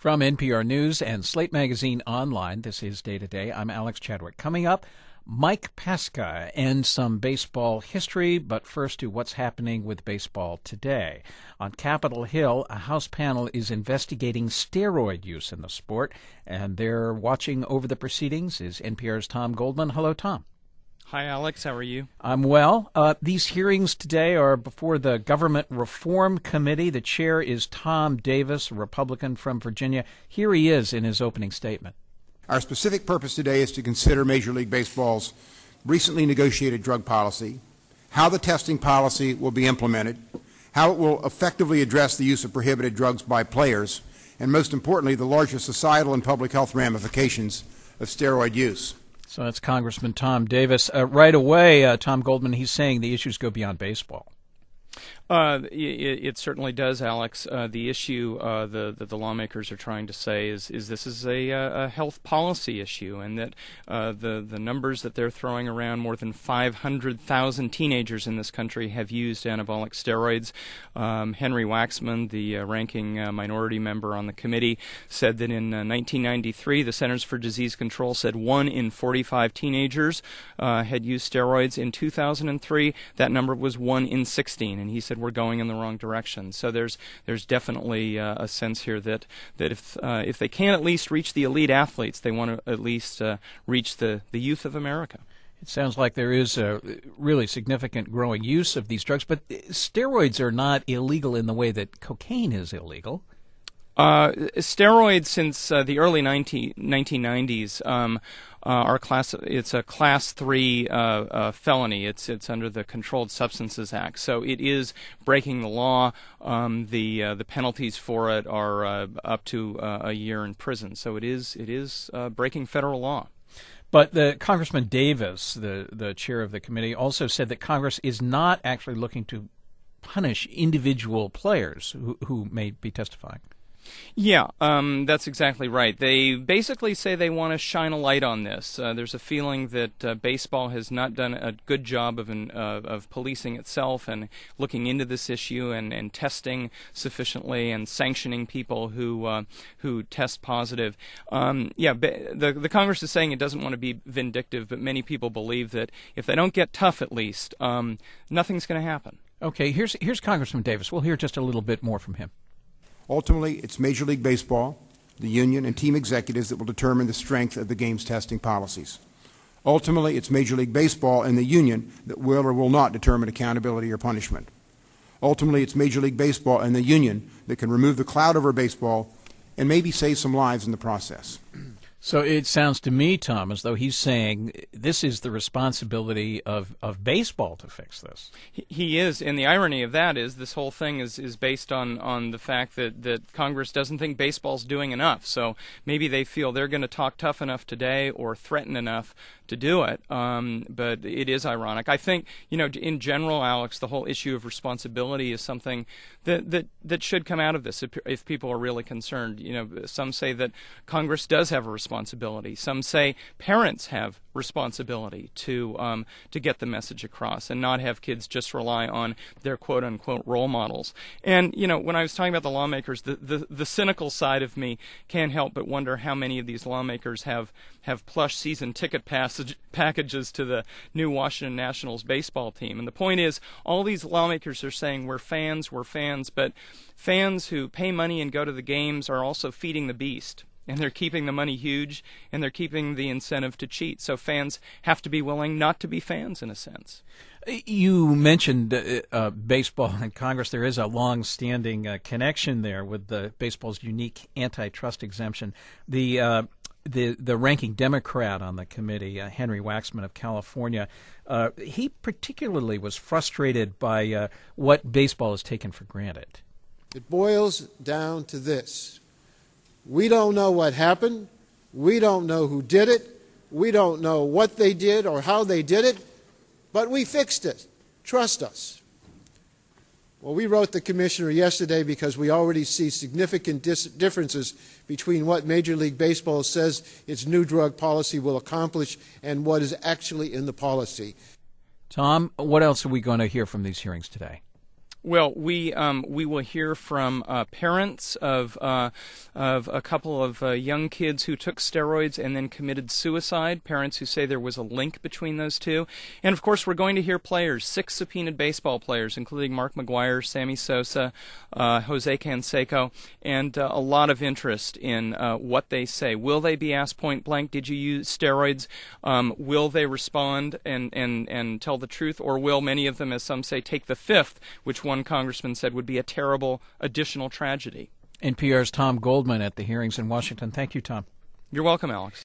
From NPR News and Slate Magazine Online, this is Day to Day. I'm Alex Chadwick. Coming up, Mike Pesca and some baseball history, but first to what's happening with baseball today. On Capitol Hill, a House panel is investigating steroid use in the sport, and they're watching over the proceedings is NPR's Tom Goldman. Hello, Tom. Hi, Alex. How are you? I'm well. These hearings today are before the Government Reform Committee. The chair is Tom Davis, a Republican from Virginia. Here he is in his opening statement. Our specific purpose today is to consider Major League Baseball's recently negotiated drug policy, how the testing policy will be implemented, how it will effectively address the use of prohibited drugs by players, and most importantly, the larger societal and public health ramifications of steroid use. So that's Congressman Tom Davis. Right away, Tom Goldman, he's saying the issues go beyond baseball. It certainly does, Alex. The issue that the lawmakers are trying to say is this is a health policy issue, and that the numbers that they're throwing around, more than 500,000 teenagers in this country have used anabolic steroids. Henry Waxman, the ranking minority member on the committee, said that in 1993, the Centers for Disease Control said 1 in 45 teenagers had used steroids. In 2003, that number was 1 in 16. And he said we're going in the wrong direction. So there's definitely a sense here that if they can't at least reach the elite athletes, they want to at least reach the youth of America. It sounds like there is a really significant growing use of these drugs, but steroids are not illegal in the way that cocaine is illegal. Steroids since the early 1990s it's a class 3 felony. It's under the Controlled Substances Act, so it is breaking the law. The penalties for it are up to a year in prison. So it is breaking federal law. But the Congressman Davis, the chair of the committee, also said that Congress is not actually looking to punish individual players who may be testifying. Yeah, that's exactly right. They basically say they want to shine a light on this. There's a feeling that baseball has not done a good job of policing itself and looking into this issue and testing sufficiently and sanctioning people who test positive. The Congress is saying it doesn't want to be vindictive, but many people believe that if they don't get tough, at least, nothing's going to happen. Okay, here's Congressman Davis. We'll hear just a little bit more from him. Ultimately, it's Major League Baseball, the union, and team executives that will determine the strength of the game's testing policies. Ultimately, it's Major League Baseball and the union that will or will not determine accountability or punishment. Ultimately, it's Major League Baseball and the union that can remove the cloud over baseball and maybe save some lives in the process. So it sounds to me, Tom, as though he's saying this is the responsibility of baseball to fix this. He is, and the irony of that is this whole thing is based on the fact that Congress doesn't think baseball's doing enough. So maybe they feel they're going to talk tough enough today or threaten enough to do it. But it is ironic. I think, in general, Alex, the whole issue of responsibility is something that should come out of this if people are really concerned. Some say that Congress does have a responsibility. Some say parents have responsibility to get the message across and not have kids just rely on their quote-unquote role models. And, when I was talking about the lawmakers, the cynical side of me can't help but wonder how many of these lawmakers have plush season ticket packages to the new Washington Nationals baseball team. And the point is, all these lawmakers are saying we're fans, but fans who pay money and go to the games are also feeding the beast. And they're keeping the money huge, and they're keeping the incentive to cheat. So fans have to be willing not to be fans, in a sense. You mentioned baseball and Congress. There is a long-standing connection there with baseball's unique antitrust exemption. The ranking Democrat on the committee, Henry Waxman of California, he particularly was frustrated by what baseball has taken for granted. It boils down to this. We don't know what happened. We don't know who did it. We don't know what they did or how they did it, but we fixed it. Trust us. Well, we wrote the commissioner yesterday because we already see significant differences between what Major League Baseball says its new drug policy will accomplish and what is actually in the policy. Tom, what else are we going to hear from these hearings today? Well, we will hear from parents of a couple of young kids who took steroids and then committed suicide, parents who say there was a link between those two. And, of course, we're going to hear players, 6 subpoenaed baseball players, including Mark McGwire, Sammy Sosa, Jose Canseco, and a lot of interest in what they say. Will they be asked point blank, did you use steroids? Will they respond and tell the truth? Or will many of them, as some say, take the fifth, which one congressman said would be a terrible additional tragedy? NPR's Tom Goldman at the hearings in Washington. Thank you, Tom. You're welcome, Alex.